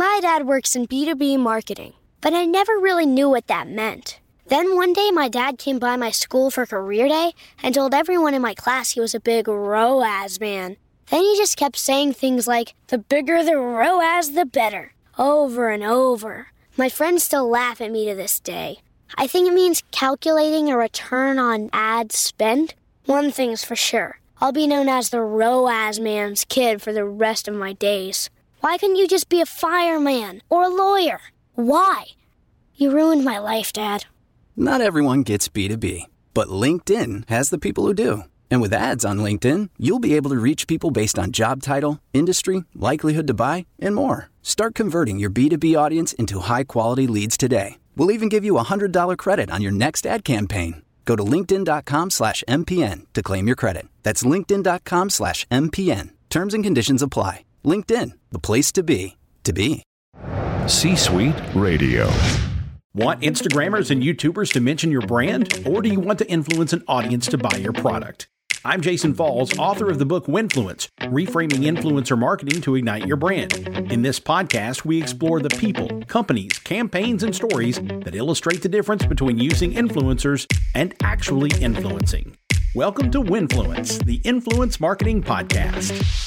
My dad works in B2B marketing, but I never really knew what that meant. Then one day my dad came by my school for career day and told everyone in my class he was a big ROAS man. Then he just kept saying things like, the bigger the ROAS, the better, over and over. My friends still laugh at me to this day. I think it means calculating a return on ad spend. One thing's for sure, I'll be known as the ROAS man's kid for the rest of my days. Why couldn't you just be a fireman or a lawyer? Why? You ruined my life, Dad. Not everyone gets B2B, but LinkedIn has the people who do. And with ads on LinkedIn, you'll be able to reach people based on job title, industry, likelihood to buy, and more. Start converting your B2B audience into high-quality leads today. We'll even give you a $100 credit on your next ad campaign. Go to linkedin.com/MPN to claim your credit. That's linkedin.com/MPN. Terms and conditions apply. LinkedIn, the place to be, to be. C-Suite Radio. Want Instagrammers and YouTubers to mention your brand? Or do you want to influence an audience to buy your product? I'm Jason Falls, author of the book Winfluence, Reframing Influencer Marketing to Ignite Your Brand. In this podcast, we explore the people, companies, campaigns, and stories that illustrate the difference between using influencers and actually influencing. Welcome to Winfluence, the Influence Marketing Podcast.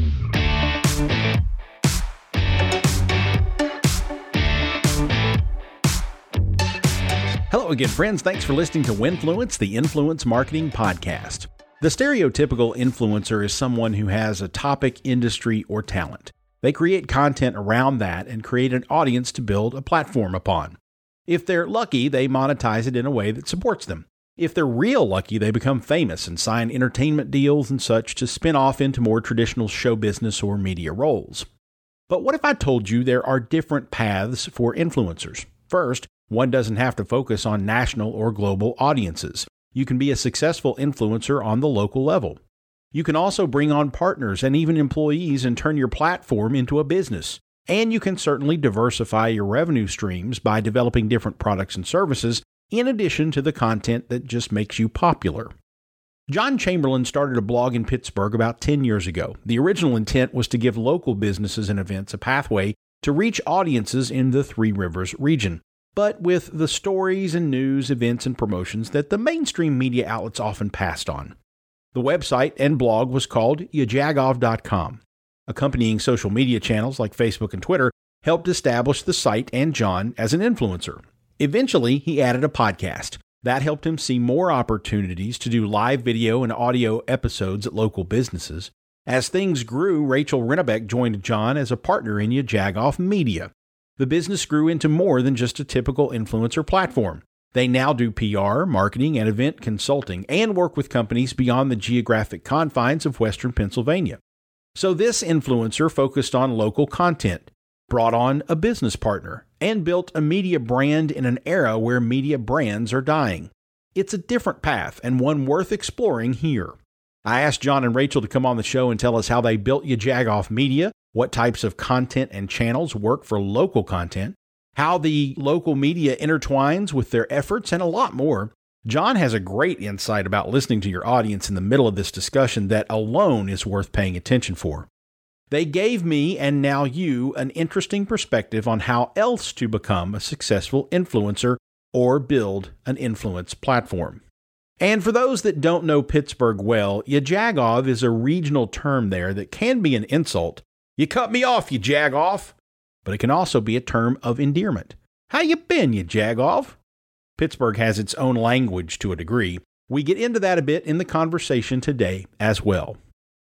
Hello again, friends. Thanks for listening to Winfluence, the Influence Marketing Podcast. The stereotypical influencer is someone who has a topic, industry, or talent. They create content around that and create an audience to build a platform upon. If they're lucky, they monetize it in a way that supports them. If they're real lucky, they become famous and sign entertainment deals and such to spin off into more traditional show business or media roles. But what if I told you there are different paths for influencers? First, one doesn't have to focus on national or global audiences. You can be a successful influencer on the local level. You can also bring on partners and even employees and turn your platform into a business. And you can certainly diversify your revenue streams by developing different products and services in addition to the content that just makes you popular. John Chamberlain started a blog in Pittsburgh about 10 years ago. The original intent was to give local businesses and events a pathway to reach audiences in the Three Rivers region, but with the stories and news, events, and promotions that the mainstream media outlets often passed on. The website and blog was called yajagov.com. Accompanying social media channels like Facebook and Twitter helped establish the site and John as an influencer. Eventually, he added a podcast. That helped him see more opportunities to do live video and audio episodes at local businesses. As things grew, Rachel Rennebeck joined John as a partner in Yajagov Media. The business grew into more than just a typical influencer platform. They now do PR, marketing, and event consulting, and work with companies beyond the geographic confines of Western Pennsylvania. So this influencer focused on local content, brought on a business partner, and built a media brand in an era where media brands are dying. It's a different path, and one worth exploring here. I asked John and Rachel to come on the show and tell us how they built Yajagov Media, what types of content and channels work for local content, how the local media intertwines with their efforts, and a lot more. John has a great insight about listening to your audience in the middle of this discussion that alone is worth paying attention for. They gave me, and now you, an interesting perspective on how else to become a successful influencer or build an influence platform. And for those that don't know Pittsburgh well, Yajagov is a regional term there that can be an insult. You cut me off, you jag-off. But it can also be a term of endearment. How you been, you jag-off? Pittsburgh has its own language to a degree. We get into that a bit in the conversation today as well.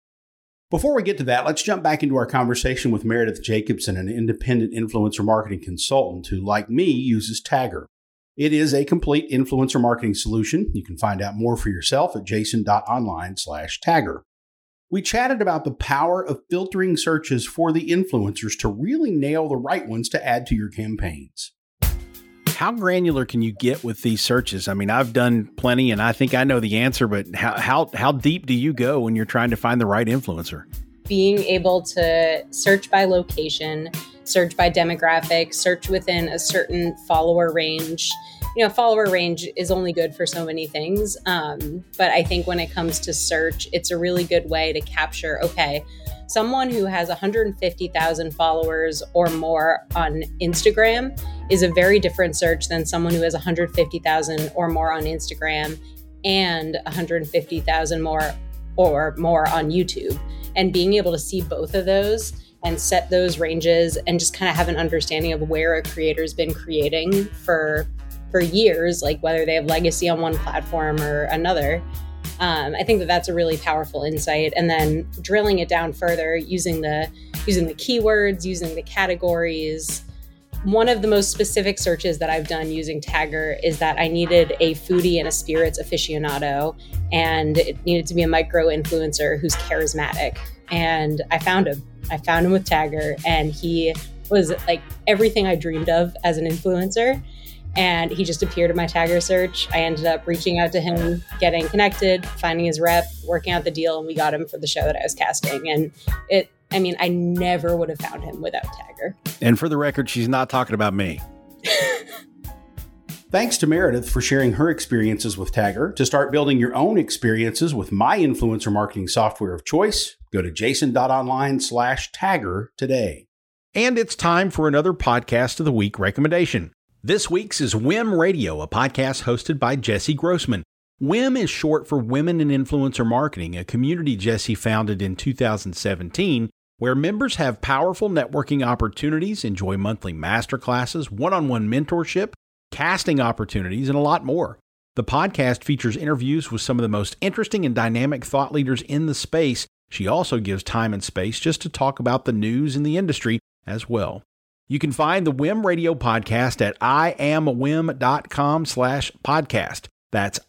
Before we get to that, let's jump back into our conversation with Meredith Jacobson, an independent influencer marketing consultant who, like me, uses Tagger. It is a complete influencer marketing solution. You can find out more for yourself at jason.online/Tagger. We chatted about the power of filtering searches for the influencers to really nail the right ones to add to your campaigns. How granular can you get with these searches? I mean, I've done plenty and I think I know the answer, but how deep do you go when you're trying to find the right influencer? Being able to search by location, search by demographic, search within a certain follower range. Follower range is only good for so many things. But I think when it comes to search, it's a really good way to capture, okay, someone who has 150,000 followers or more on Instagram is a very different search than someone who has 150,000 or more on Instagram and 150,000 more or more on YouTube. And being able to see both of those and set those ranges and just kind of have an understanding of where a creator's been creating for years, like whether they have legacy on one platform or another. I think that that's a really powerful insight. And then drilling it down further, using the keywords, using the categories. One of the most specific searches that I've done using Tagger is that I needed a foodie and a spirits aficionado, and it needed to be a micro influencer who's charismatic. And I found him. I found him with Tagger, and he was like everything I dreamed of as an influencer. And he just appeared in my Tagger search. I ended up reaching out to him, getting connected, finding his rep, working out the deal, and we got him for the show that I was casting. And I never would have found him without Tagger. And for the record, she's not talking about me. Thanks to Meredith for sharing her experiences with Tagger. To start building your own experiences with my influencer marketing software of choice, go to jason.online/Tagger today. And it's time for another Podcast of the Week recommendation. This week's is WIM Radio, a podcast hosted by Jesse Grossman. WIM is short for Women in Influencer Marketing, a community Jesse founded in 2017, where members have powerful networking opportunities, enjoy monthly masterclasses, one-on-one mentorship, casting opportunities, and a lot more. The podcast features interviews with some of the most interesting and dynamic thought leaders in the space. She also gives time and space just to talk about the news in the industry as well. You can find the WIM Radio podcast at iamwim.com/podcast. That's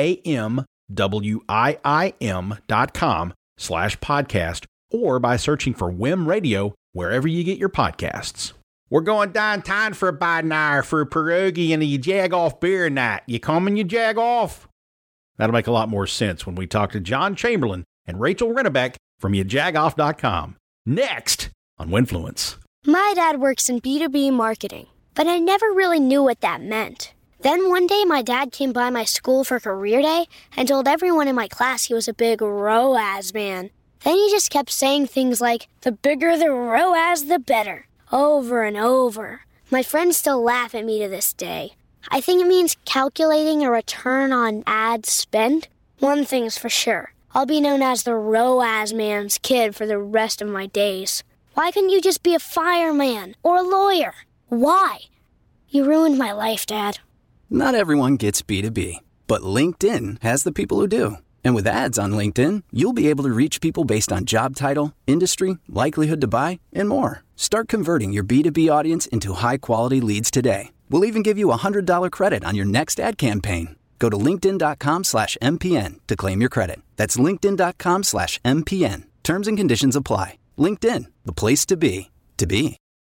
iamwim.com/podcast, or by searching for WIM Radio wherever you get your podcasts. We're going downtown for about an hour for a pierogi and a jag-off beer night. You coming, you jag-off? That'll make a lot more sense when we talk to John Chamberlain and Rachel Rennebeck from yajagoff.com. Next on Winfluence. My dad works in B2B marketing, but I never really knew what that meant. Then one day my dad came by my school for career day and told everyone in my class he was a big ROAS man. Then he just kept saying things like, the bigger the ROAS, the better, over and over. My friends still laugh at me to this day. I think it means calculating a return on ad spend. One thing's for sure, I'll be known as the ROAS man's kid for the rest of my days. Why couldn't you just be a fireman or a lawyer? Why? You ruined my life, Dad. Not everyone gets B2B, but LinkedIn has the people who do. And with ads on LinkedIn, you'll be able to reach people based on job title, industry, likelihood to buy, and more. Start converting your B2B audience into high-quality leads today. We'll even give you a $100 credit on your next ad campaign. Go to linkedin.com/MPN to claim your credit. That's linkedin.com/MPN. Terms and conditions apply. LinkedIn, the place to be, to be.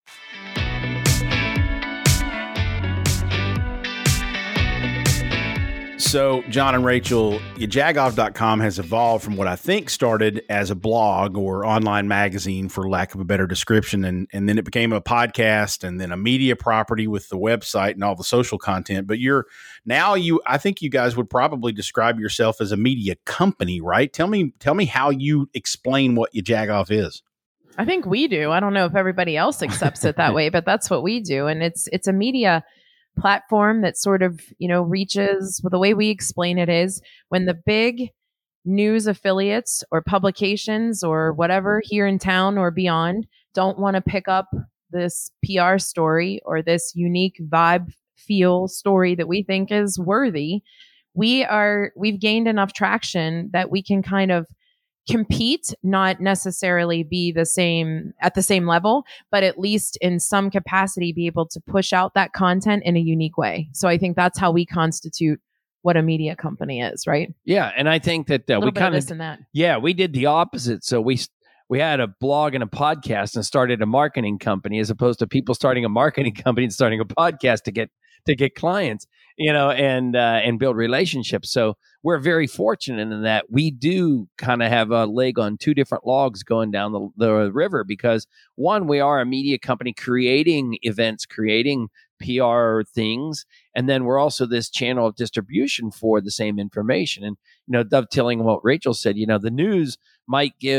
So, John and Rachel, yajagoff.com has evolved from what I think started as a blog or online magazine, for lack of a better description, and then it became a podcast and then a media property with the website and all the social content. But I think you guys would probably describe yourself as a media company, right? Tell me how you explain what yajagoff is. I think we do. I don't know if everybody else accepts it that way, but that's what we do. And it's a media platform that sort of, reaches, well, the way we explain it is when the big news affiliates or publications or whatever here in town or beyond don't want to pick up this PR story or this unique vibe feel story that we think is worthy, we've gained enough traction that we can kind of compete, not necessarily be at the same level, but at least in some capacity be able to push out that content in a unique way. So I think that's how we constitute what a media company is, right? Yeah, and I think that we kind of we did the opposite. So we had a blog and a podcast and started a marketing company, as opposed to people starting a marketing company and starting a podcast to get clients, and build relationships. So we're very fortunate in that we do kind of have a leg on two different logs going down the river, because one, we are a media company creating events, creating PR things. And then we're also this channel of distribution for the same information. And, dovetailing what Rachel said, the news might give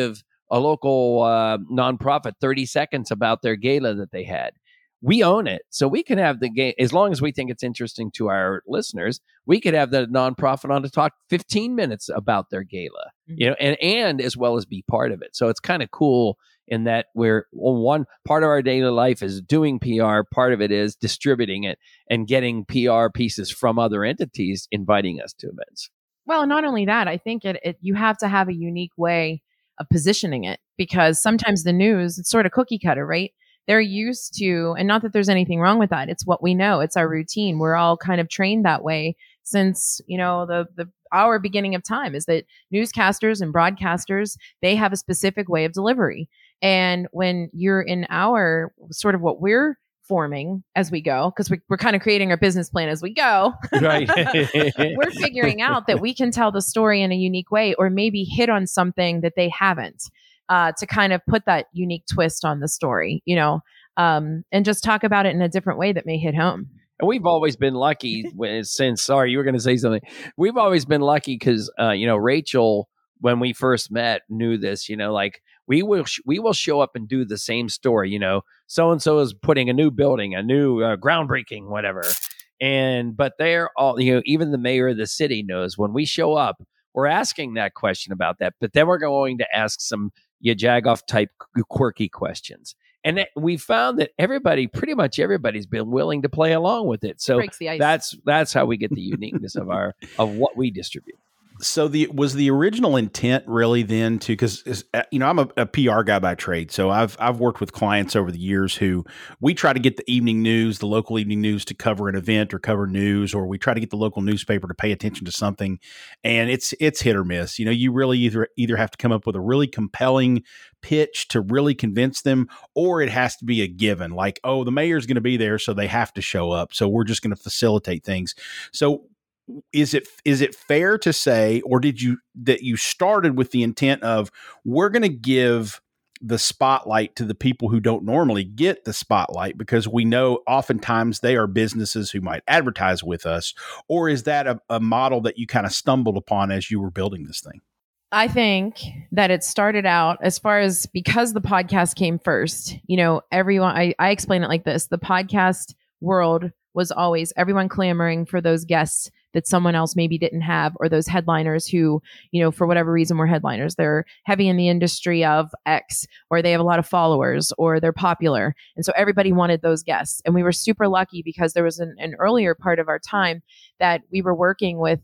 a local nonprofit 30 seconds about their gala that they had. We own it. So we can have the game, as long as we think it's interesting to our listeners, we could have the nonprofit on to talk 15 minutes about their gala, and as well as be part of it. So it's kind of cool in that one part of our daily life is doing PR. Part of it is distributing it and getting PR pieces from other entities, inviting us to events. Well, not only that, I think you have to have a unique way of positioning it, because sometimes the news, it's sort of cookie cutter, right? They're used to, and not that there's anything wrong with that. It's what we know. It's our routine. We're all kind of trained that way since, our beginning of time, is that newscasters and broadcasters, they have a specific way of delivery. And when you're in our sort of what we're forming as we go, because we're kind of creating our business plan as we go. Right. We're figuring out that we can tell the story in a unique way, or maybe hit on something that they haven't, to kind of put that unique twist on the story, and just talk about it in a different way that may hit home. And we've always been lucky sorry, you were going to say something. We've always been lucky because, Rachel, when we first met, knew this, like we will show up and do the same story, so-and-so is putting a new building, a new groundbreaking, whatever. But they're all, even the mayor of the city knows when we show up, we're asking that question about that, but then we're going to ask some Jagoff type quirky questions. And we found that pretty much everybody's been willing to play along with it. So breaks the ice. That's how we get the uniqueness of what we distribute. So was the original intent really then to, because I'm a PR guy by trade, so I've worked with clients over the years who we try to get the local evening news to cover an event or cover news, or we try to get the local newspaper to pay attention to something, and it's hit or miss. You really either have to come up with a really compelling pitch to really convince them, or it has to be a given, like, oh, the mayor's going to be there, so they have to show up, so we're just going to facilitate things. So is it fair to say, or that you started with the intent of, we're going to give the spotlight to the people who don't normally get the spotlight, because we know oftentimes they are businesses who might advertise with us? Or is that a model that you kind of stumbled upon as you were building this thing? I think that it started out as far as, because the podcast came first, everyone, I explain it like this: the podcast world was always everyone clamoring for those guests that someone else maybe didn't have, or those headliners who, for whatever reason were headliners. They're heavy in the industry of X, or they have a lot of followers, or they're popular. And so everybody wanted those guests. And we were super lucky because there was an earlier part of our time that we were working with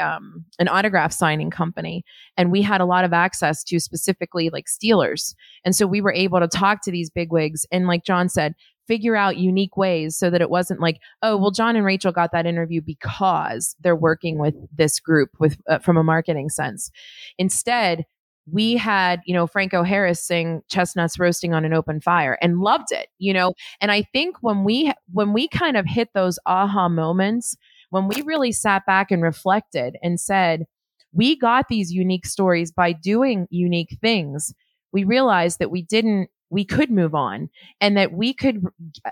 an autograph signing company, and we had a lot of access to specifically like Steelers. And so we were able to talk to these bigwigs and, like John said, figure out unique ways so that it wasn't like, oh, well, John and Rachel got that interview because they're working with this group from a marketing sense. Instead, we had, Franco Harris sing Chestnuts Roasting on an Open Fire and loved it, and I think when we kind of hit those aha moments, when we really sat back and reflected and said, we got these unique stories by doing unique things, we realized that we could move on, and that we could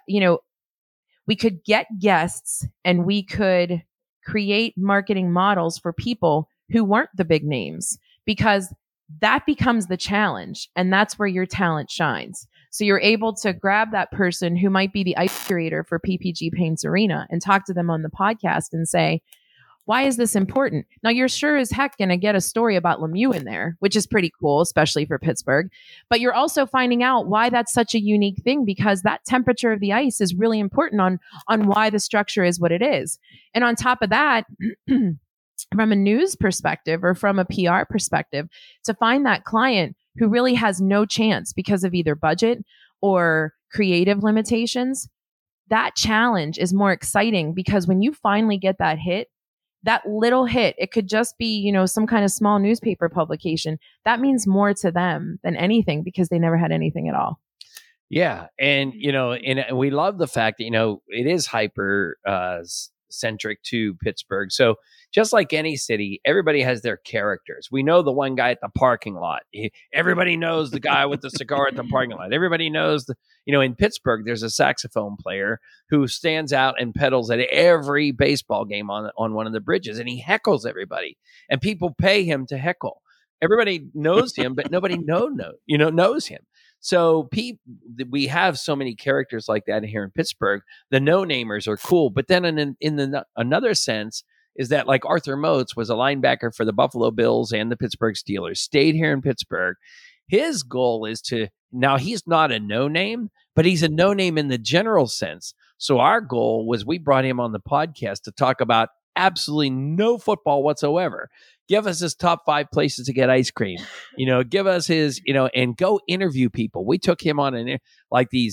get guests, and we could create marketing models for people who weren't the big names, because that becomes the challenge. And that's where your talent shines. So you're able to grab that person who might be the ice curator for PPG Paints Arena and talk to them on the podcast and say, why is this important? Now, you're sure as heck going to get a story about Lemieux in there, which is pretty cool, especially for Pittsburgh. But you're also finding out why that's such a unique thing, because that temperature of the ice is really important on why the structure is what it is. And on top of that, from a news perspective or from a PR perspective, to find that client who really has no chance because of either budget or creative limitations, that challenge is more exciting, because when you finally get that hit, that little hit, it could just be, some kind of small newspaper publication. That means more to them than anything, because they never had anything at all. Yeah. And, and we love the fact that, it is hyper centric to Pittsburgh. So just like any city, everybody has their characters. We know the one guy at the parking lot. Everybody knows the guy with the cigar at the parking lot. Everybody knows in Pittsburgh, there's a saxophone player who stands out and pedals at every baseball game on one of the bridges, and he heckles everybody, and people pay him to heckle. everybody knows him, but nobody knows him. So we have so many characters like that here in Pittsburgh. The no-namers are cool, but then in another sense is that like Arthur Moats was a linebacker for the Buffalo Bills and the Pittsburgh Steelers, stayed here in Pittsburgh. His goal is now he's not a no-name, but he's a no-name in the general sense. So our goal was we brought him on the podcast to talk about absolutely no football whatsoever. Give us his top 5 places to get ice cream, give us his, and go interview people. We took him on these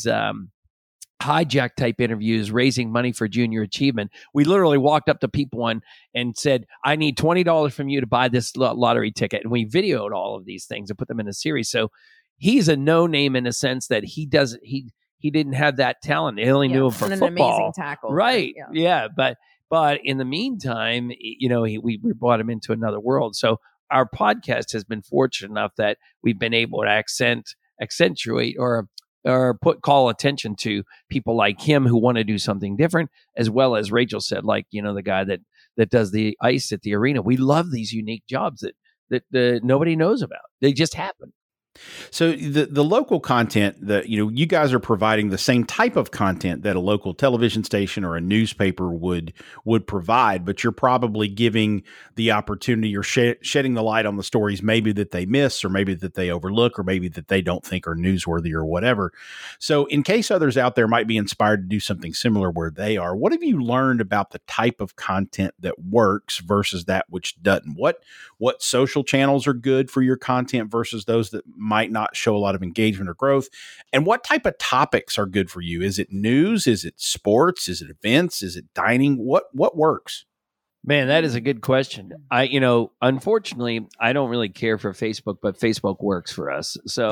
hijack type interviews, raising money for junior achievement. We literally walked up to people and said, I need $20 from you to buy this lottery ticket. And we videoed all of these things and put them in a series. So he's a no name in a sense that he didn't have that talent. He only knew him for football. An amazing tackle. Right. Yeah. But in the meantime, we brought him into another world. So our podcast has been fortunate enough that we've been able to accentuate or call attention to people like him who want to do something different, as well as Rachel said, like, the guy that does the ice at the arena. We love these unique jobs that nobody knows about. They just happen. So the local content that, you guys are providing the same type of content that a local television station or a newspaper would provide, but you're probably giving the opportunity or shedding the light on the stories maybe that they miss or maybe that they overlook or maybe that they don't think are newsworthy or whatever. So in case others out there might be inspired to do something similar where they are, what have you learned about the type of content that works versus that which doesn't? What social channels are good for your content versus those that might not show a lot of engagement or growth? And what type of topics are good for you? Is it news? Is it sports? Is it events? Is it dining? What works? Man, that is a good question. Unfortunately, I don't really care for Facebook, but Facebook works for us. So,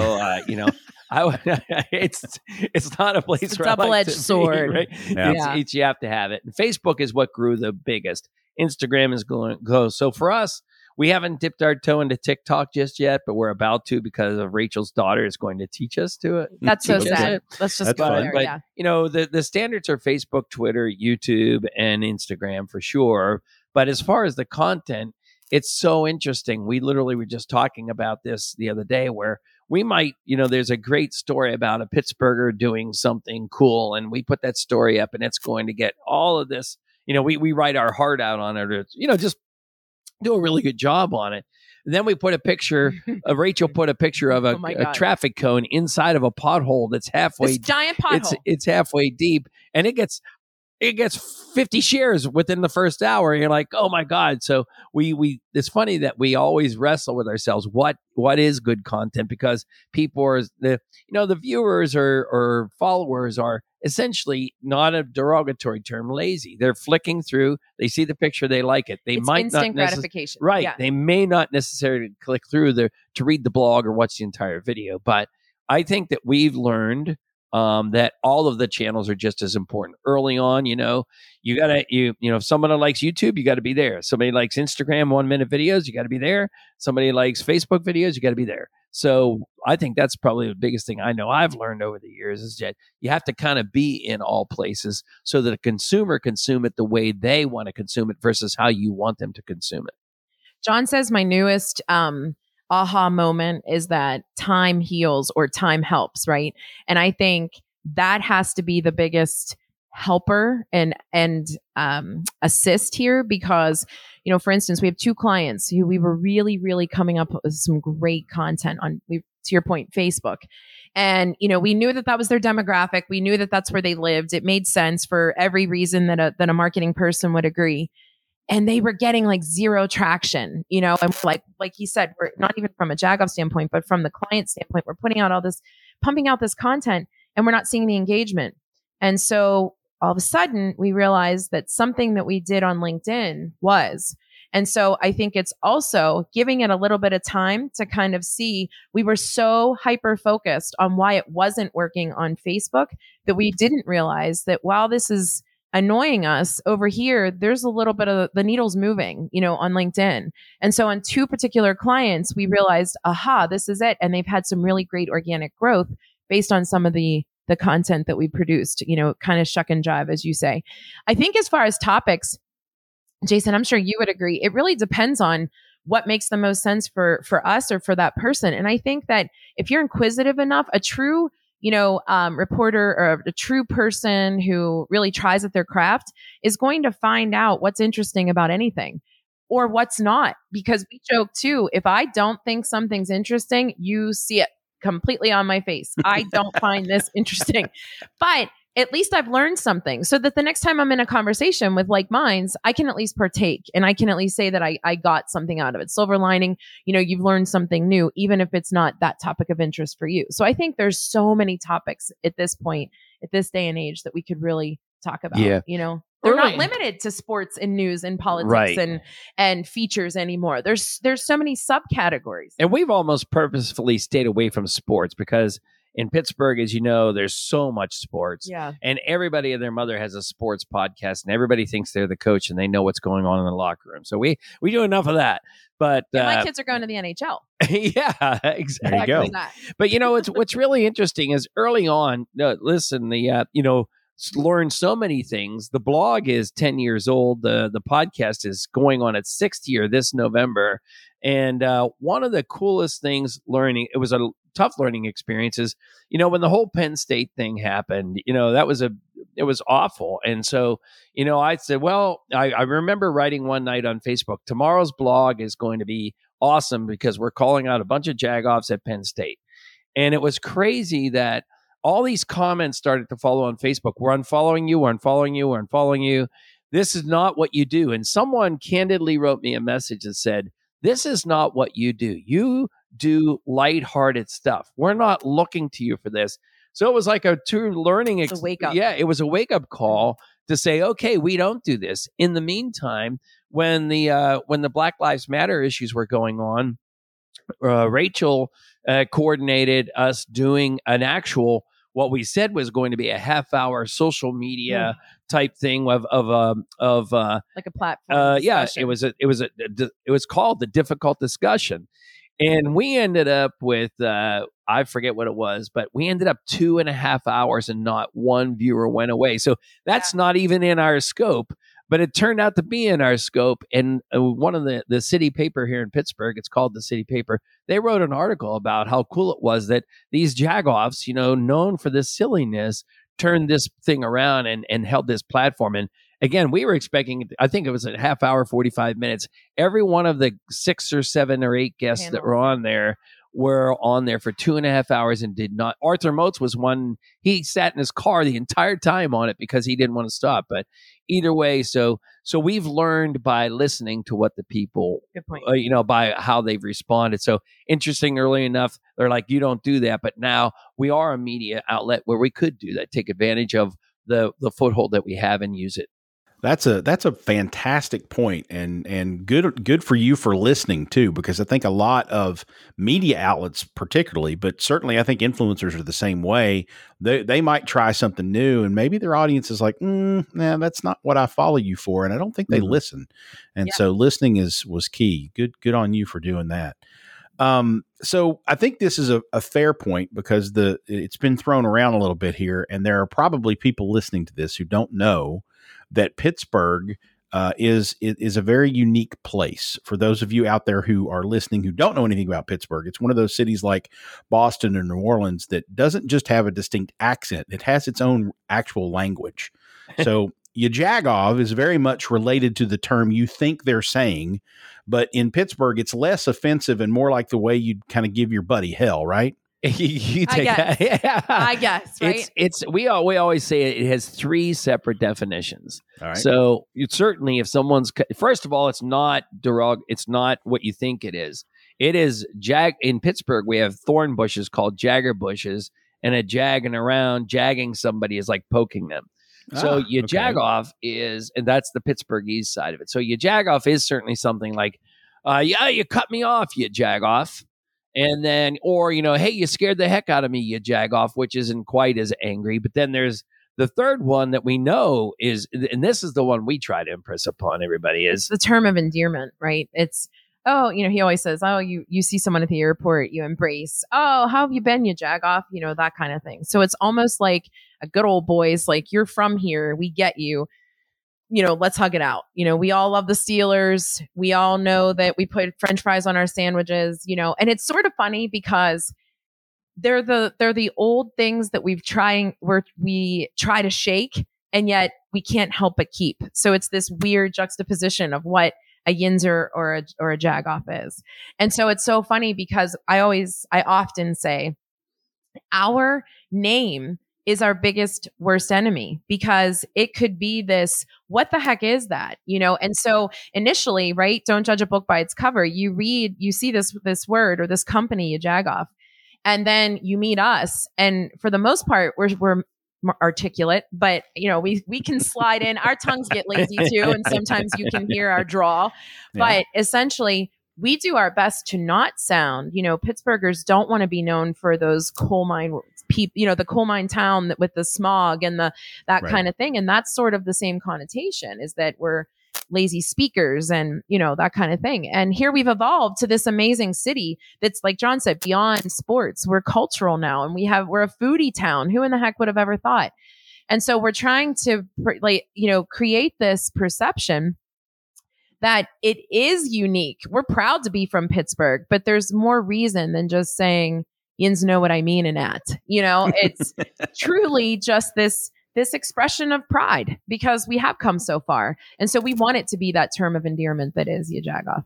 it's not a place it's a double-edged sword. Right? Yeah. You have to have it. And Facebook is what grew the biggest. Instagram is going to go. So for us, we haven't dipped our toe into TikTok just yet, but we're about to because of Rachel's daughter is going to teach us to it. That's so sad. Let's just go there. But, the standards are Facebook, Twitter, YouTube, and Instagram for sure. But as far as the content, it's so interesting. We literally were just talking about this the other day where we might, there's a great story about a Pittsburgher doing something cool, and we put that story up, and it's going to get all of this. We write our heart out on it, just do a really good job on it. And then we put a picture of Rachel put a picture of a traffic cone inside of a pothole that's halfway this giant pothole. It's halfway deep, and it gets 50 shares within the first hour. And you're like, oh my God. So we it's funny that we always wrestle with ourselves. What is good content? Because people are the viewers or followers are essentially, not a derogatory term, lazy. They're flicking through. They see the picture. They like it. It's might instant gratification. Right. Yeah. They may not necessarily click through to read the blog or watch the entire video. But I think that we've learned that all of the channels are just as important. Early on, you gotta, if someone likes YouTube, you got to be there. Somebody likes Instagram 1-minute videos, you got to be there. Somebody likes Facebook videos, you got to be there. So I think that's probably the biggest thing I know I've learned over the years is that you have to kind of be in all places so that a consumer consume it the way they want to consume it versus how you want them to consume it. John says my newest aha moment is that time heals or time helps, right? And I think that has to be the biggest helper and assist here because, for instance, we have 2 clients who we were really, really coming up with some great content on, to your point, Facebook. And, we knew that was their demographic. We knew that that's where they lived. It made sense for every reason that a marketing person would agree. And they were getting like zero traction, and like he said, we're not even from a Jagoff standpoint, but from the client standpoint, we're pumping out this content and we're not seeing the engagement. And so all of a sudden we realized that something that we did on LinkedIn was. And so I think it's also giving it a little bit of time to kind of see. We were so hyper focused on why it wasn't working on Facebook that we didn't realize that while this is annoying us over here, there's a little bit of the needles moving, on LinkedIn. And so on 2 particular clients, we realized, aha, this is it. And they've had some really great organic growth based on some of the content that we produced, kind of shuck and jive, as you say. I think as far as topics, Jason, I'm sure you would agree, it really depends on what makes the most sense for us or for that person. And I think that if you're inquisitive enough, a true reporter or a true person who really tries at their craft is going to find out what's interesting about anything or what's not. Because we joke too, if I don't think something's interesting, you see it completely on my face. I don't find this interesting, but at least I've learned something so that the next time I'm in a conversation with like minds, I can at least partake and I can at least say that I got something out of it. Silver lining, you've learned something new, even if it's not that topic of interest for you. So I think there's so many topics at this point, at this day and age that we could really talk about, They're not limited to sports and news and politics and features anymore. There's so many subcategories. And we've almost purposefully stayed away from sports because in Pittsburgh, as you know, there's so much sports. Yeah. And everybody and their mother has a sports podcast and everybody thinks they're the coach and they know what's going on in the locker room. So we do enough of that. But my kids are going to the NHL. Yeah, exactly. There you go. But what's really interesting is early on, learn so many things. The blog is 10 years old. The podcast is going on its 6th year this November. And one of the coolest things learning, it was a tough learning experience, is, when the whole Penn State thing happened, it was awful. And so, I said, well, I remember writing one night on Facebook, tomorrow's blog is going to be awesome because we're calling out a bunch of jagoffs at Penn State. And it was crazy that all these comments started to follow on Facebook. We're unfollowing you. We're unfollowing you. We're unfollowing you. This is not what you do. And someone candidly wrote me a message that said, this is not what you do. You do lighthearted stuff. We're not looking to you for this. So it was like a true learning. It's a wake up. Yeah, it was a wake up call to say, okay, we don't do this. In the meantime, when the Black Lives Matter issues were going on, Rachel coordinated us doing an actual, what we said was going to be a half-hour social media type thing of like a platform. It was called The Difficult Discussion, and we ended up with I forget what it was, but we ended up 2.5 hours and not one viewer went away. So that's not even in our scope. But it turned out to be in our scope. And one of the city paper here in Pittsburgh, it's called the City Paper, they wrote an article about how cool it was that these jagoffs, known for this silliness, turned this thing around and held this platform. And again, we were expecting, I think it was a half hour, 45 minutes. Every one of the 6 or 7 or 8 guests that were on there were on there for 2.5 hours and did not. Arthur Moats was one. He sat in his car the entire time on it because he didn't want to stop. But either way, so we've learned by listening to what the people, by how they've responded. So interesting, early enough, they're like, you don't do that. But now we are a media outlet where we could do that, take advantage of the foothold that we have and use it. That's a fantastic point, and good for you for listening too, because I think a lot of media outlets, particularly, but certainly I think influencers are the same way. They might try something new, and maybe their audience is like, nah, that's not what I follow you for, and I don't think they listen. And so listening was key. Good on you for doing that. So I think this is a fair point because it's been thrown around a little bit here, and there are probably people listening to this who don't know that Pittsburgh is a very unique place. For those of you out there who are listening who don't know anything about Pittsburgh, it's one of those cities like Boston and New Orleans that doesn't just have a distinct accent. It has its own actual language. So Yajagov is very much related to the term you think they're saying, but in Pittsburgh, it's less offensive and more like the way you'd kind of give your buddy hell, right? You take I guess, right? We always say it has 3 separate definitions. All right. So certainly if someone's, first of all, it's not it's not what you think it is. It is in Pittsburgh, we have thorn bushes called jagger bushes, and a jagging around, jagging somebody is like poking them. So Jagoff is, and that's the Pittsburghese side of it. So Jagoff is certainly something like, you cut me off, you Jagoff. And then, or, hey, you scared the heck out of me, you Jagoff, which isn't quite as angry. But then there's the third one that we know is, and this is the one we try to impress upon everybody, is the term of endearment, right? It's, he always says, you see someone at the airport, you embrace, how have you been, you Jagoff, that kind of thing. So it's almost like a good old boys, like, you're from here, we get you. let's hug it out. We all love the Steelers. We all know that we put French fries on our sandwiches, and it's sort of funny because they're the old things that we try to shake, and yet we can't help but keep. So it's this weird juxtaposition of what a Yinzer or a Jagoff is. And so it's so funny because I often say our name is our biggest worst enemy, because it could be this, what the heck is that? And so initially, right, don't judge a book by its cover. You see this word or this company, a Jagoff, and then you meet us. And for the most part, we're articulate, but we can slide in. Our tongues get lazy too, and sometimes you can hear our drawl. But essentially, we do our best to not sound. Pittsburghers don't want to be known for those coal mine people. The coal mine town with the smog and that right. kind of thing. And that's sort of the same connotation, is that we're lazy speakers and that kind of thing. And here we've evolved to this amazing city that's, like John said, beyond sports. We're cultural now, and we're a foodie town. Who in the heck would have ever thought? And so we're trying to create this perception that it is unique. We're proud to be from Pittsburgh, but there's more reason than just saying Yins know what I mean and at. It's truly just this expression of pride, because we have come so far. And so we want it to be that term of endearment that is Jagoff.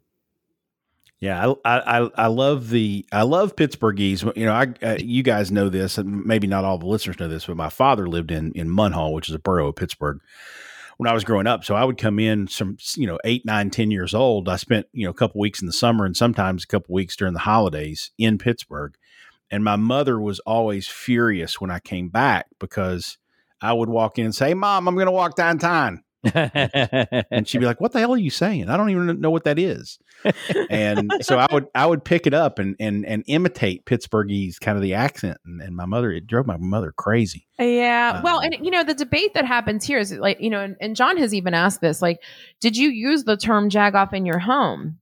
Yeah, I love Pittsburghese. You guys know this, and maybe not all the listeners know this, but my father lived in Munhall, which is a borough of Pittsburgh, when I was growing up. So I would come in 8, 9, 10 years old. I spent, a couple weeks in the summer and sometimes a couple weeks during the holidays in Pittsburgh. And my mother was always furious when I came back, because I would walk in and say, "Mom, I'm going to walk downtown." And she'd be like, "What the hell are you saying? I don't even know what that is." And so I would pick it up and imitate Pittsburghese, kind of the accent. And it drove my mother crazy. Yeah. Well, and the debate that happens here is like, and John has even asked this, like, did you use the term Jagoff in your home?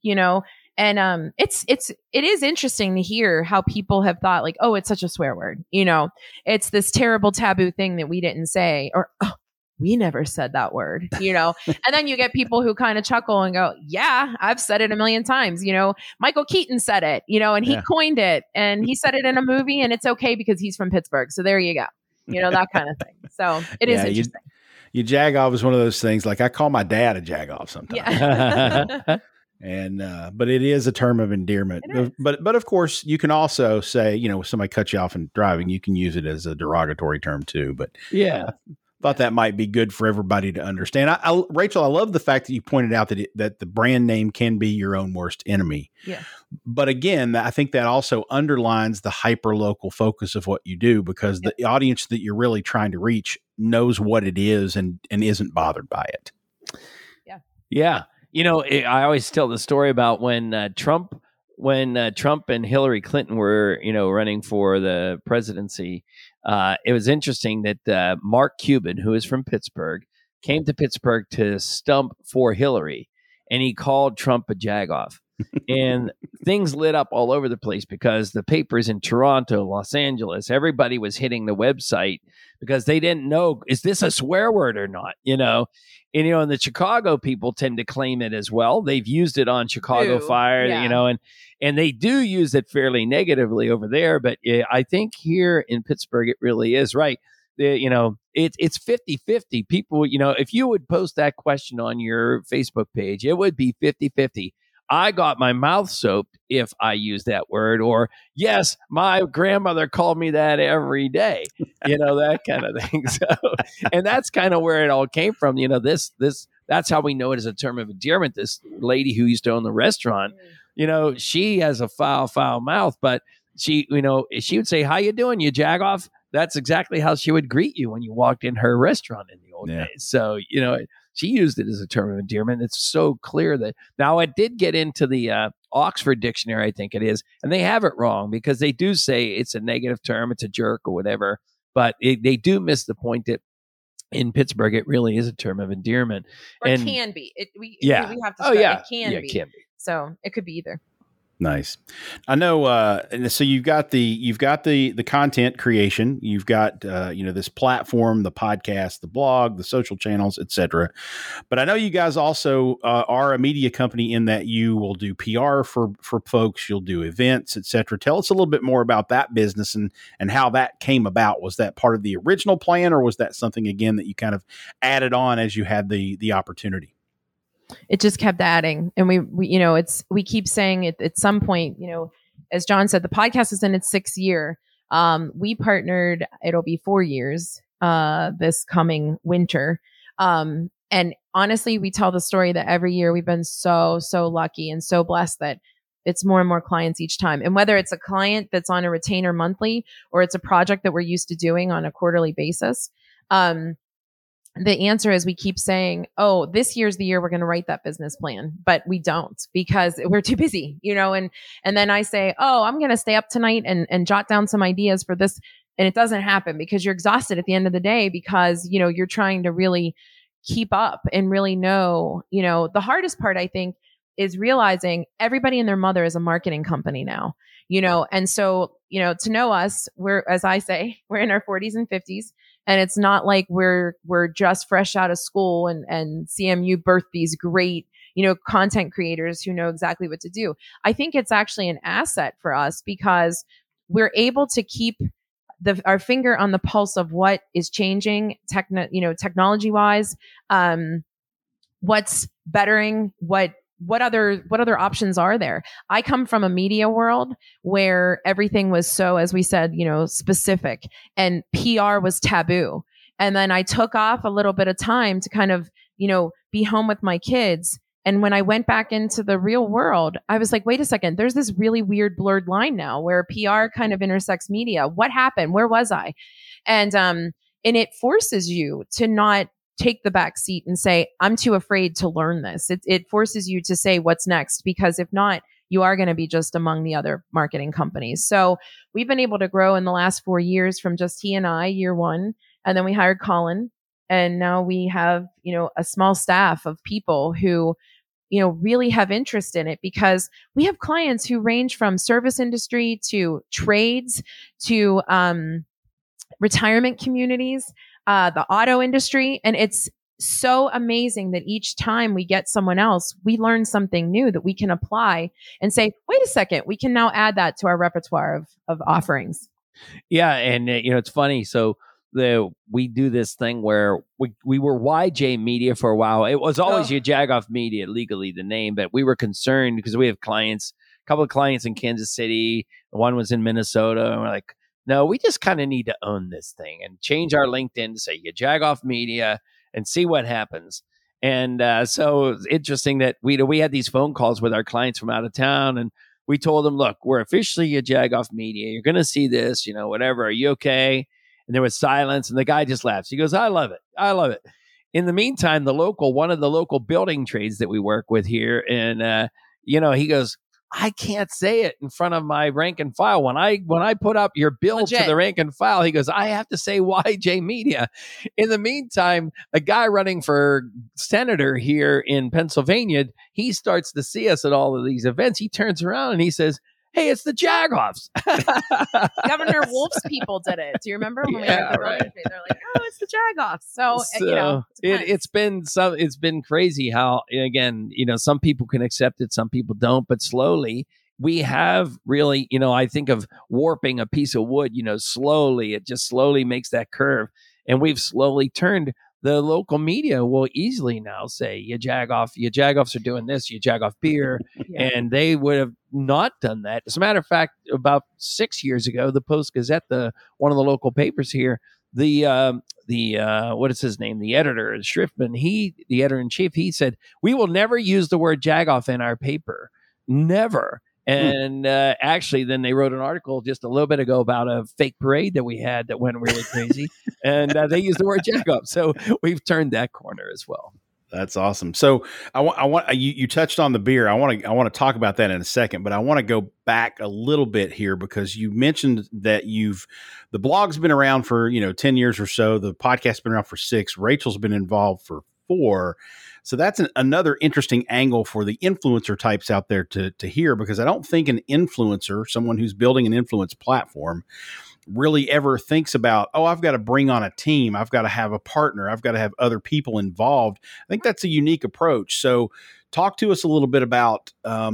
And it is interesting to hear how people have thought, like, oh, it's such a swear word. It's this terrible taboo thing that we didn't say, or, oh, we never said that word, and then you get people who kind of chuckle and go, yeah, I've said it a million times. Michael Keaton said it, and he coined it, and he said it in a movie, and it's okay because he's from Pittsburgh. So there you go. That kind of thing. So it is interesting. You Jagoff is one of those things. Like, I call my dad a Jagoff sometimes. Yeah. And, but it is a term of endearment. But of course, you can also say, if somebody cuts you off in driving, you can use it as a derogatory term too. But yeah, I thought that might be good for everybody to understand. Rachel, I love the fact that you pointed out that the brand name can be your own worst enemy. Yeah. But again, I think that also underlines the hyper local focus of what you do, because the audience that you're really trying to reach knows what it is and isn't bothered by it. Yeah. Yeah. I always tell the story about when Trump and Hillary Clinton were, running for the presidency. It was interesting that Mark Cuban, who is from Pittsburgh, came to Pittsburgh to stump for Hillary, and he called Trump a Jagoff. And things lit up all over the place, because the papers in Toronto, Los Angeles, everybody was hitting the website because they didn't know, is this a swear word or not? And the Chicago people tend to claim it as well. They've used it on Chicago Fire, and they do use it fairly negatively over there. But I think here in Pittsburgh, it really is right. It's 50-50. People, if you would post that question on your Facebook page, it would be 50-50. I got my mouth soaped if I use that word, or yes, my grandmother called me that every day, that kind of thing. So, and that's kind of where it all came from. That's how we know it as a term of endearment. This lady who used to own the restaurant, she has a foul mouth, but she would say, "How you doing, you Jagoff?" That's exactly how she would greet you when you walked in her restaurant in the old days. So, she used it as a term of endearment. It's so clear that now it did get into the Oxford Dictionary, I think it is, and they have it wrong, because they do say it's a negative term, it's a jerk or whatever, but they do miss the point that in Pittsburgh it really is a term of endearment. Or it can be. We have to it can be. be. So it could be either. Nice. I know. So you've got the content creation. You've got this platform, the podcast, the blog, the social channels, etc. But I know you guys also are a media company in that you will do PR for folks. You'll do events, etc. Tell us a little bit more about that business and how that came about. Was that part of the original plan, or was that something again that you kind of added on as you had the opportunity? It just kept adding. And we keep saying it at some point, as John said, the podcast is in its 6th year. We partnered, it'll be 4 years, this coming winter. And honestly, we tell the story that every year we've been so lucky and so blessed that it's more and more clients each time. And whether it's a client that's on a retainer monthly, or it's a project that we're used to doing on a quarterly basis, the answer is we keep saying, oh, this year's the year we're going to write that business plan, but we don't because we're too busy, and then I say, oh, I'm going to stay up tonight and jot down some ideas for this. And it doesn't happen because you're exhausted at the end of the day because, you're trying to really keep up and really know, the hardest part, I think, is realizing everybody and their mother is a marketing company now, and so, to know us, as I say, we're in our 40s and 50s. And it's not like we're just fresh out of school and CMU birthed these great, content creators who know exactly what to do. I think it's actually an asset for us because we're able to keep our finger on the pulse of what is changing, technology wise, what's bettering, what other options are there? I come from a media world where everything was so, as we said, specific, and PR was taboo. And then I took off a little bit of time to kind of, be home with my kids. And when I went back into the real world, I was like, wait a second, there's this really weird blurred line now where PR kind of intersects media. What happened? Where was I? And it forces you to not take the back seat and say, I'm too afraid to learn this. It forces you to say what's next, because if not, you are going to be just among the other marketing companies. So we've been able to grow in the last 4 years from just he and I, year one, and then we hired Colin. And now we have, a small staff of people who, really have interest in it, because we have clients who range from service industry to trades to retirement communities, the auto industry. And it's so amazing that each time we get someone else, we learn something new that we can apply and say, wait a second, we can now add that to our repertoire of offerings. Yeah. And, it's funny. So we do this thing where we were YJ Media for a while. It was always your Jagoff Media, legally the name, but we were concerned because we have a couple of clients in Kansas City. One was in Minnesota. And we're like, no, we just kind of need to own this thing and change our LinkedIn to say Jagoff Media and see what happens. And so it's interesting that we had these phone calls with our clients from out of town, and we told them, look, we're officially Jagoff Media. You're going to see this, whatever. Are you okay? And there was silence, and the guy just laughs. He goes, I love it. I love it. In the meantime, one of the local building trades that we work with here, and he goes, I can't say it in front of my rank and file. When I put up your bill to the rank and file, he goes, I have to say YJ Media. In the meantime, a guy running for senator here in Pennsylvania, he starts to see us at all of these events. He turns around and he says, hey, it's the Jagoffs. Governor Wolf's people did it. Do you remember when we had the right. They're like, oh, it's the Jagoffs. So it's been crazy how, again, some people can accept it, some people don't, but slowly we have really, I think of warping a piece of wood, slowly, it just slowly makes that curve. And we've slowly turned. The local media will easily now say, your Jagoffs are doing this, your Jagoff beer. Yeah. And they would have not done that. As a matter of fact, about 6 years ago, the Post-Gazette, one of the local papers here, what is his name? The editor, Schriftman, the editor-in-chief, he said, we will never use the word Jagoff in our paper. Never. And actually, then they wrote an article just a little bit ago about a fake parade that we had that went really crazy. And they used the word Jagoff. So we've turned that corner as well. That's awesome. So I want you touched on the beer. I want to talk about that in a second, but I want to go back a little bit here because you mentioned that the blog's been around for 10 years or so. The podcast's been around for 6. Rachel's been involved for before. So that's another interesting angle for the influencer types out there to hear, because I don't think an influencer, someone who's building an influence platform, really ever thinks about, oh, I've got to bring on a team. I've got to have a partner. I've got to have other people involved. I think that's a unique approach. So talk to us a little bit about,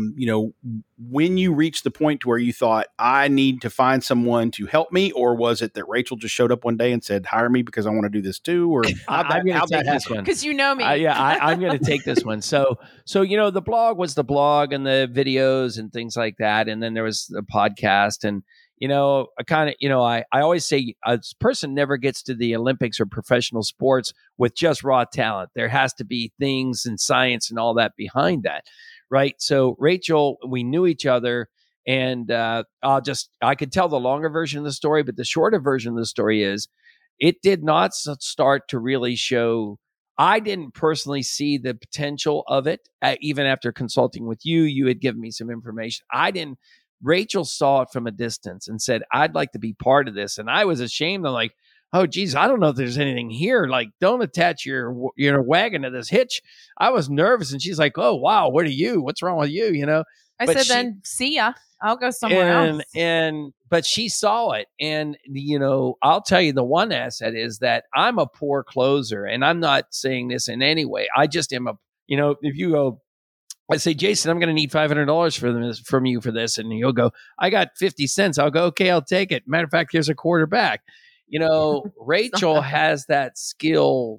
when you reached the point to where you thought, I need to find someone to help me, or was it that Rachel just showed up one day and said, hire me because I want to do this too? Or I'm going to take this one. Because you know me. I'm going to take this one. So, the blog was the blog and the videos and things like that. And then there was the podcast. And, I always say a person never gets to the Olympics or professional sports with just raw talent. There has to be things and science and all that behind that, right? So Rachel, we knew each other, and I could tell the longer version of the story, but the shorter version of the story is it did not start to really show. I didn't personally see the potential of it, even after consulting with you. You had given me some information. Rachel saw it from a distance and said, I'd like to be part of this. And I was ashamed. I'm like, oh, geez, I don't know if there's anything here. Like, don't attach your wagon to this hitch. I was nervous. And she's like, oh, wow, what are you? What's wrong with you? I said, then see ya. I'll go somewhere else. But she saw it. And, I'll tell you, the one asset is that I'm a poor closer. And I'm not saying this in any way. I just am if you go, I say, Jason, I'm going to need $500 from you for this. And you'll go, I got 50 cents. I'll go, okay, I'll take it. Matter of fact, here's a quarter back. Rachel has that skill,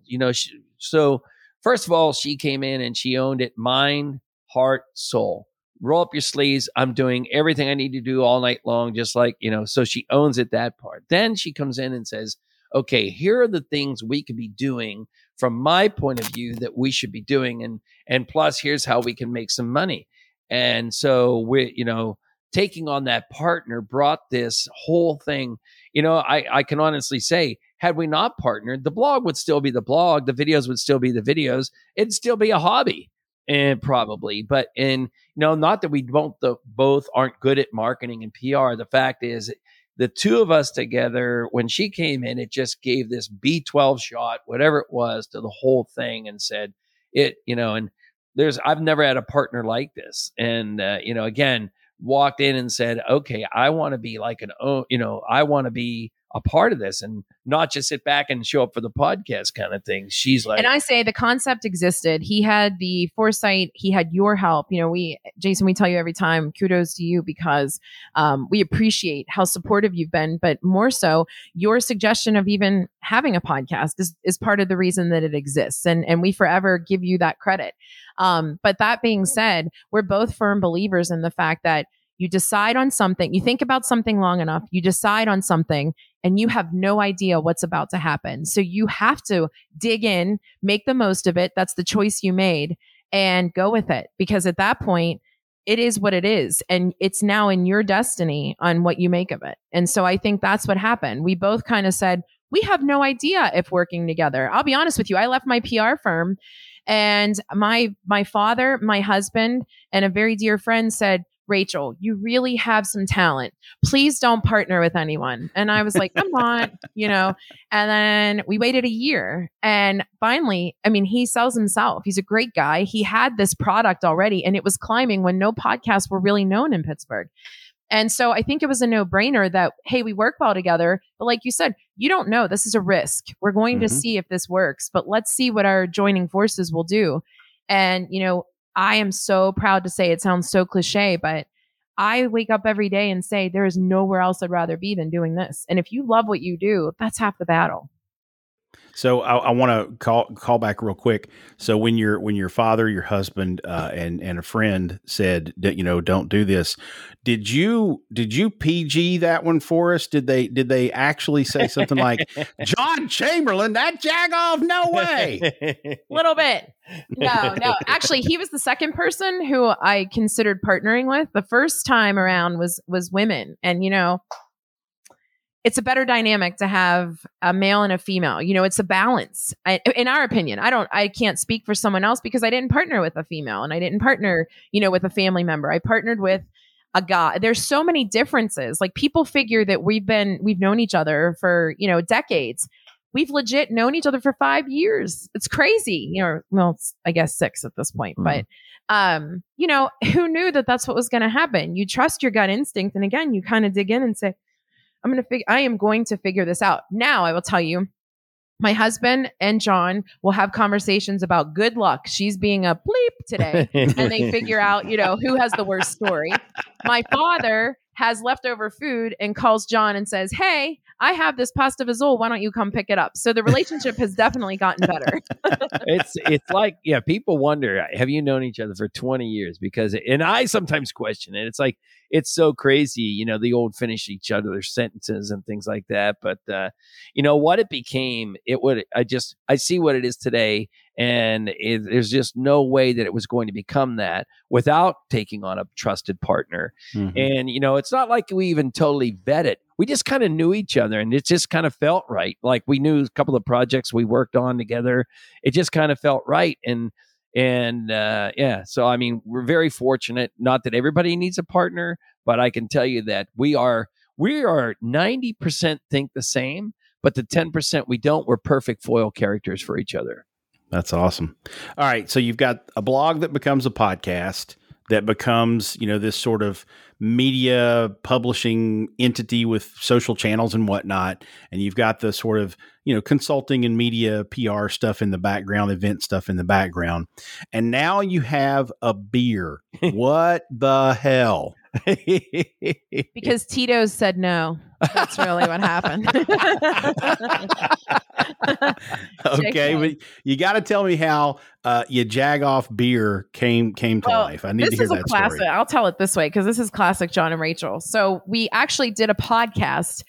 so first of all, she came in and she owned it, mind, heart, soul. Roll up your sleeves. I'm doing everything I need to do all night long, just like, so she owns it, that part. Then she comes in and says, okay, here are the things we could be doing from my point of view that we should be doing. And plus, here's how we can make some money. And so we, taking on that partner brought this whole thing. I can honestly say, had we not partnered, the blog would still be the blog. The videos would still be the videos. It'd still be a hobby, and probably. But not that we both aren't good at marketing and PR. The fact is, the two of us together, when she came in, it just gave this B12 shot, whatever it was, to the whole thing, and said it, and I've never had a partner like this. And, again, walked in and said, okay, I want to be I want to be a part of this and not just sit back and show up for the podcast kind of thing. She's like, and I say the concept existed. He had the foresight. He had your help. Jason, we tell you every time, kudos to you, because we appreciate how supportive you've been, but more so your suggestion of even having a podcast is part of the reason that it exists. And we forever give you that credit. But that being said, we're both firm believers in the fact that you decide on something, you think about something long enough, you decide on something, and you have no idea what's about to happen. So you have to dig in, make the most of it. That's the choice you made, and go with it. Because at that point, it is what it is. And it's now in your destiny on what you make of it. And so I think that's what happened. We both kind of said, we have no idea if working together. I'll be honest with you. I left my PR firm, and my father, my husband, and a very dear friend said, Rachel, you really have some talent. Please don't partner with anyone. And I was like, come on, and then we waited a year, and finally, he sells himself. He's a great guy. He had this product already, and it was climbing when no podcasts were really known in Pittsburgh. And so I think it was a no-brainer that, hey, we work well together. But like you said, you don't know. This is a risk. We're going to see if this works, but let's see what our joining forces will do. And, I am so proud to say, it sounds so cliche, but I wake up every day and say, there is nowhere else I'd rather be than doing this. And if you love what you do, that's half the battle. So I want to call back real quick. So when your father, your husband, and a friend said that, don't do this, did you PG that one for us? Did they actually say something like, John Chamberlain, that jagoff? No way. Little bit. No. Actually, he was the second person who I considered partnering with. The first time around was women, and it's a better dynamic to have a male and a female. It's a balance. In our opinion, I can't speak for someone else because I didn't partner with a female, and I didn't partner, with a family member. I partnered with a guy. There's so many differences. Like, people figure that we've known each other for, decades, we've legit known each other for 5 years. It's crazy. It's, I guess 6 at this point, but who knew that that's what was going to happen? You trust your gut instinct. And again, you kind of dig in and say, I am going to figure this out. Now I will tell you, my husband and John will have conversations about good luck. She's being a bleep today. And they figure out, who has the worst story. My father has leftover food and calls John and says, hey, I have this pasta vazole. Why don't you come pick it up? So the relationship has definitely gotten better. It's like, people wonder, have you known each other for 20 years? And I sometimes question it. It's like, it's so crazy, the old finish each other's sentences and things like that. But, what it became, I see what it is today. And there's just no way that it was going to become that without taking on a trusted partner. Mm-hmm. And, it's not like we even totally vetted. We just kind of knew each other and it just kind of felt right. Like we knew a couple of projects we worked on together. It just kind of felt right. So, we're very fortunate. Not that everybody needs a partner, but I can tell you that we are 90% think the same, but the 10% we don't, we're perfect foil characters for each other. That's awesome. All right. So you've got a blog that becomes a podcast that becomes, this sort of media publishing entity with social channels and whatnot. And you've got the sort of, consulting and media PR stuff in the background, event stuff in the background. And now you have a beer. What the hell? Because Tito's said no. That's really what happened. Okay, but you got to tell me how your Jagoff beer came to life. I need to hear that classic story. I'll tell it this way because this is classic John and Rachel. So we actually did a podcast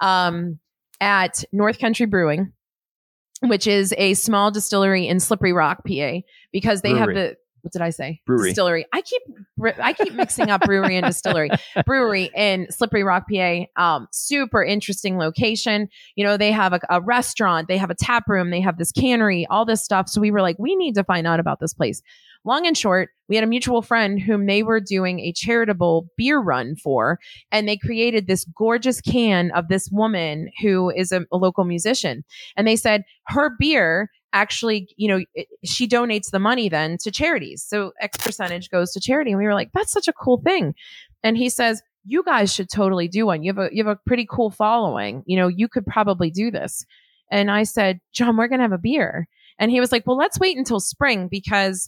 at North Country Brewing, which is a small distillery in Slippery Rock, PA, because they have the. What did I say? Brewery. Distillery. I keep mixing up brewery and distillery. Brewery in Slippery Rock, PA. Super interesting location. They have a restaurant, they have a tap room, they have this cannery, all this stuff. So we were like, we need to find out about this place. Long and short, we had a mutual friend whom they were doing a charitable beer run for, and they created this gorgeous can of this woman who is a local musician. And they said her beer actually, she donates the money then to charities. So X percentage goes to charity. And we were like, that's such a cool thing. And he says, you guys should totally do one. You have a pretty cool following. You could probably do this. And I said, John, we're going to have a beer. And he was like, well, let's wait until spring because,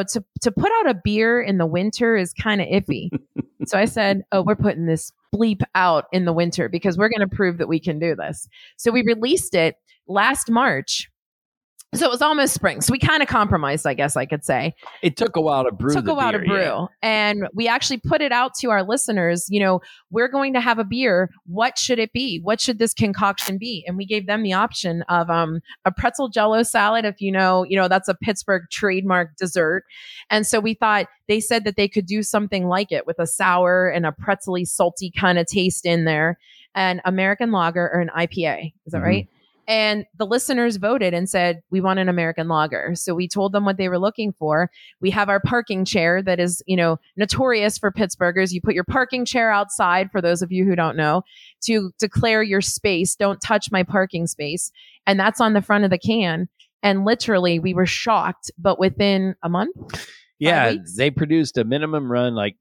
to put out a beer in the winter is kind of iffy. So I said, oh, we're putting this bleep out in the winter because we're going to prove that we can do this. So we released it last March. So it was almost spring. So we kind of compromised, I guess I could say. It took a while to brew. Yeah. And we actually put it out to our listeners. We're going to have a beer. What should it be? What should this concoction be? And we gave them the option of a pretzel jello salad. If that's a Pittsburgh trademark dessert. And so we thought they said that they could do something like it with a sour and a pretzely salty kind of taste in there, an American lager or an IPA. Is that right? And the listeners voted and said, we want an American lager. So we told them what they were looking for. We have our parking chair that is, notorious for Pittsburghers. You put your parking chair outside, for those of you who don't know, to declare your space. Don't touch my parking space. And that's on the front of the can. And literally, we were shocked. But within a month, yeah, they produced a minimum run, like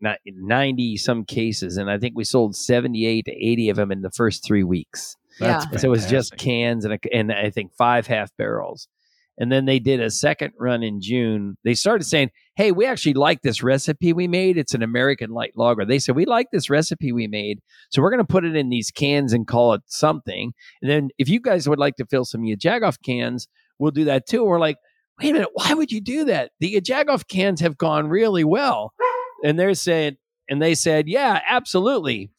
90 some cases. And I think we sold 78 to 80 of them in the first 3 weeks. So it was just cans and I think 5 half barrels. And then they did a second run in June. They started saying, hey, we actually like this recipe we made. It's an American light lager. They said, we like this recipe we made. So we're going to put it in these cans and call it something. And then if you guys would like to fill some Jagoff cans, we'll do that too. We're like, wait a minute, why would you do that? The Jagoff cans have gone really well. And they said, yeah, absolutely.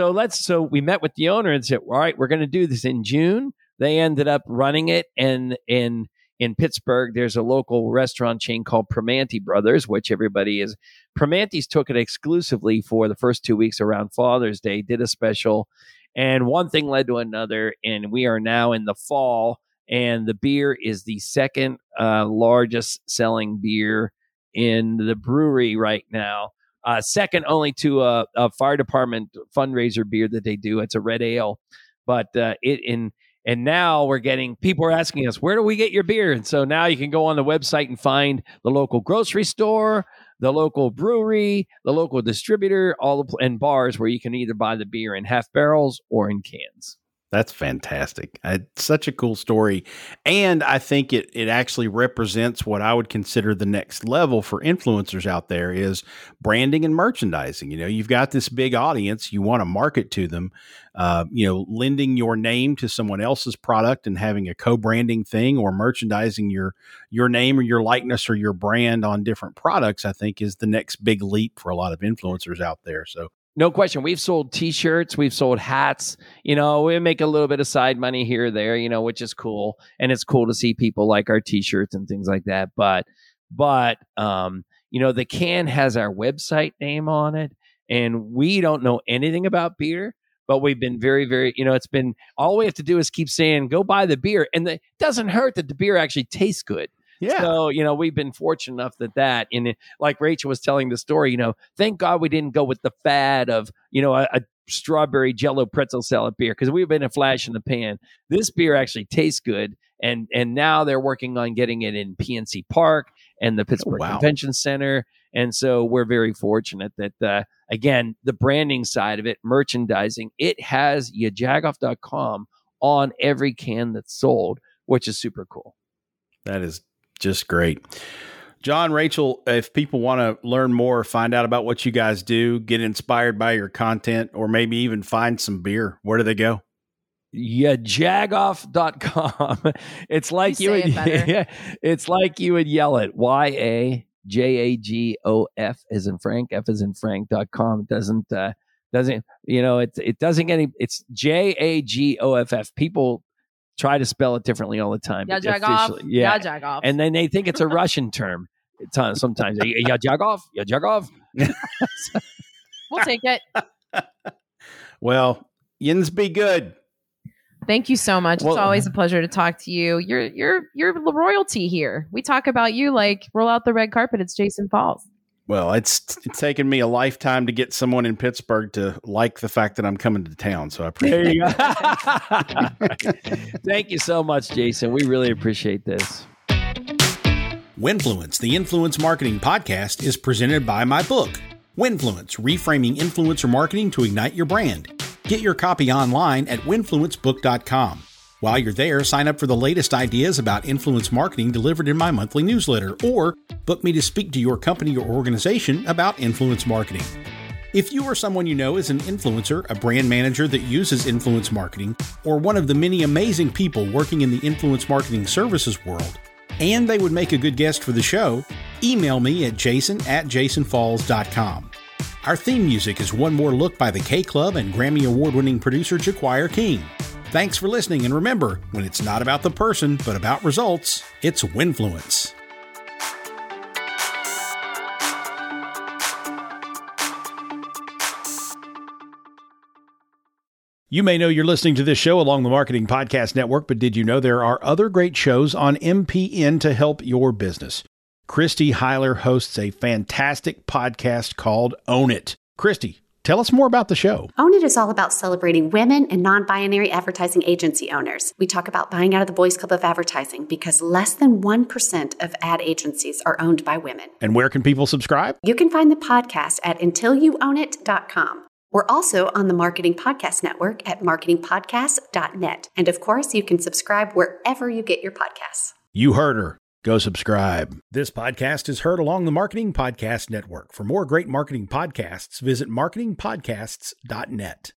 So we met with the owner and said, all right, we're going to do this in June. They ended up running it. And in Pittsburgh, there's a local restaurant chain called Primanti Brothers, which everybody is. Primanti's took it exclusively for the first 2 weeks around Father's Day, did a special. And one thing led to another. And we are now in the fall. And the beer is the second largest selling beer in the brewery right now. Second only to a fire department fundraiser beer that they do. It's a red ale, but And now people are asking us, where do we get your beer? And so now you can go on the website and find the local grocery store, the local brewery, the local distributor, and bars where you can either buy the beer in half barrels or in cans. That's fantastic. It's such a cool story. And I think it actually represents what I would consider the next level for influencers out there is branding and merchandising. You've got this big audience. You want to market to them, lending your name to someone else's product and having a co-branding thing or merchandising your name or your likeness or your brand on different products, I think is the next big leap for a lot of influencers out there. So no question. We've sold T-shirts. We've sold hats. We make a little bit of side money here or there, which is cool. And it's cool to see people like our T-shirts and things like that. But the can has our website name on it. And we don't know anything about beer, but we've been very, very, it's been, all we have to do is keep saying, go buy the beer. And it doesn't hurt that the beer actually tastes good. Yeah. So, we've been fortunate enough that and like Rachel was telling the story, thank God we didn't go with the fad of, a strawberry Jell-O pretzel salad beer, because we've been a flash in the pan. This beer actually tastes good. And now they're working on getting it in PNC Park and the Pittsburgh Convention Center. And so we're very fortunate that, again, the branding side of it, merchandising, it has yajagoff.com on every can that's sold, which is super cool. That is just great. John, Rachel, if people want to learn more, find out about what you guys do, get inspired by your content, or maybe even find some beer, where do they go? Yajagoff.com. It's like it's like you would yell it. YAJAGOF as in Frank, F as in Frank.com. It doesn't it's JAGOFF. People try to spell it differently all the time. Yajagoff. Yeah. Yajagoff. And then they think it's a Russian term. Sometimes. Yajagoff. Yajagoff. We'll take it. Well, yins be good. Thank you so much. It's always a pleasure to talk to you. You're royalty here. We talk about you like roll out the red carpet. It's Jason Falls. Well, it's taken me a lifetime to get someone in Pittsburgh to like the fact that I'm coming to town. So I appreciate it. Thank you so much, Jason. We really appreciate this. Winfluence, the Influence Marketing Podcast, is presented by my book, Winfluence, Reframing Influencer Marketing to Ignite Your Brand. Get your copy online at winfluencebook.com. While you're there, sign up for the latest ideas about influence marketing delivered in my monthly newsletter, or book me to speak to your company or organization about influence marketing. If you or someone you know is an influencer, a brand manager that uses influence marketing, or one of the many amazing people working in the influence marketing services world, and they would make a good guest for the show, email me at jason@jasonfalls.com. Our theme music is One More Look by the K-Club and Grammy Award-winning producer Jaquire King. Thanks for listening, and remember, when it's not about the person, but about results, it's Winfluence. You may know you're listening to this show along the Marketing Podcast Network, but did you know there are other great shows on MPN to help your business? Christy Heiler hosts a fantastic podcast called Own It. Christy, tell us more about the show. Own It is all about celebrating women and non-binary advertising agency owners. We talk about buying out of the Boys Club of Advertising because less than 1% of ad agencies are owned by women. And where can people subscribe? You can find the podcast at untilyouownit.com. We're also on the Marketing Podcast Network at marketingpodcast.net. And of course, you can subscribe wherever you get your podcasts. You heard her. Go subscribe. This podcast is heard along the Marketing Podcast Network. For more great marketing podcasts, visit marketingpodcasts.net.